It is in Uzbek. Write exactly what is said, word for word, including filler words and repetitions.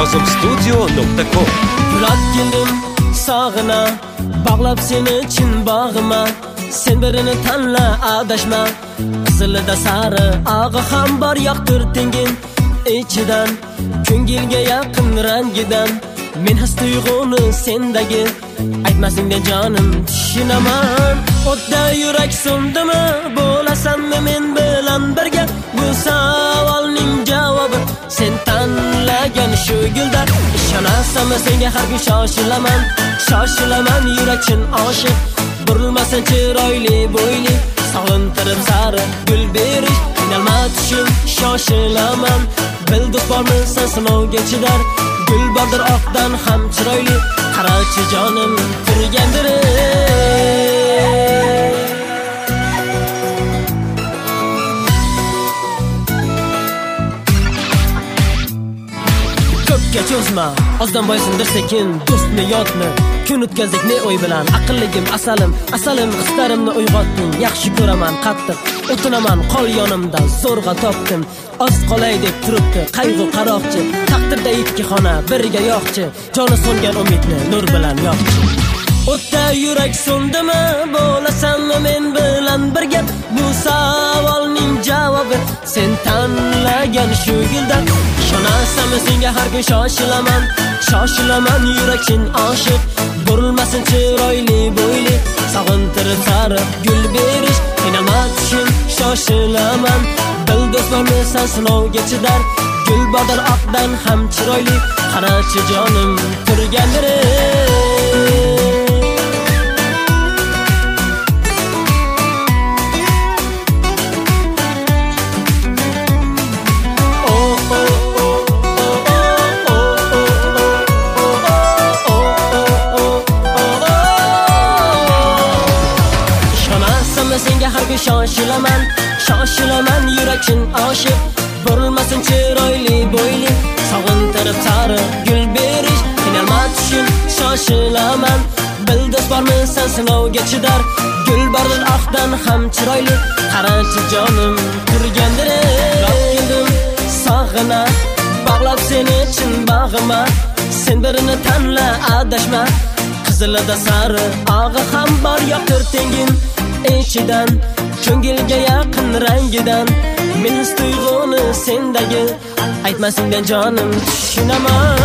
nozim studio nokta com. Yurak keldim sog'ina, bog'lab seni chin bog'ima. Sen birini tanla, adashma. Qizilida sari og'i ham bor, yoqtir tengin ichidan, ko'ngilga yaqin rangidan. Men his tuyg'uni sendagi, aytmasingda jonim tushunaman. O'tda yurak so'ndimi, bo'lasanmi men bilan birga? Bu savolning javobi sen tanlagan shu gulda. Ishonasanmi senga har kun shoshilaman, shoshilaman yurakchin oshiq. Burilmasin chiroyli bo'yli, sog'intirib sari gul berish. Qiynalma tushim, shoshilaman. Bil do'st bormisan sinovga chidar, gul bordir oqdan ham chiroyli. Qarachi jonim turgandir. Ko'pga cho'zma, ozdan boysindir sekin, do'stni yotni kun o'tkazdik ne o'y bilan. Aqlligim asalim, asalim hislarimni uyg'otding. Yaxshi ko'raman qattiq, o'tinaman qol yonimda, zo'rg'a topdim. Oz qolay deb turibdi qayg'u qaroqchi, taqdirda ikki xona birga yo'qchi. Joni so'ngan umidni nur bilan yo'qchi. O'tda yurak so'ndimi, bo'lasanmi men bilan birga? Bu savolning javobi sen tanlagan shu guldan. Ishonasanmi senga har kun shoshilaman, shoshilaman yurakchin oshiq. Burilmasin chiroyli bo'yli, sog'intirib sari gul berish. Qiynalma tushim, shoshilaman. Bil do'st bormisan sinovga chidar, gul bordir oqdan ham chiroyli. Qarachi jonim turgandir. Senga har kun shoshilaman, shoshilaman yurakchin oshiq. Burilmasin chiroyli bo'yli, sog'intirib sari gul berish. Qiynalma tushim, shoshilaman. Bil do'st bormisan sinovga chidar, gul bordir oqdan ham chiroyli. Qarachi jonim turgandir. Keldim sog'ina, bog'lab seni chin bog'ima. Sen birini tanla, adashma. Qizilida sari og'i ham bor, yoqtir tengin ichidan, ko'ngilga yaqin rangidan. Men his tuyg'uni sendagi, aytmasingda jonim tushunaman.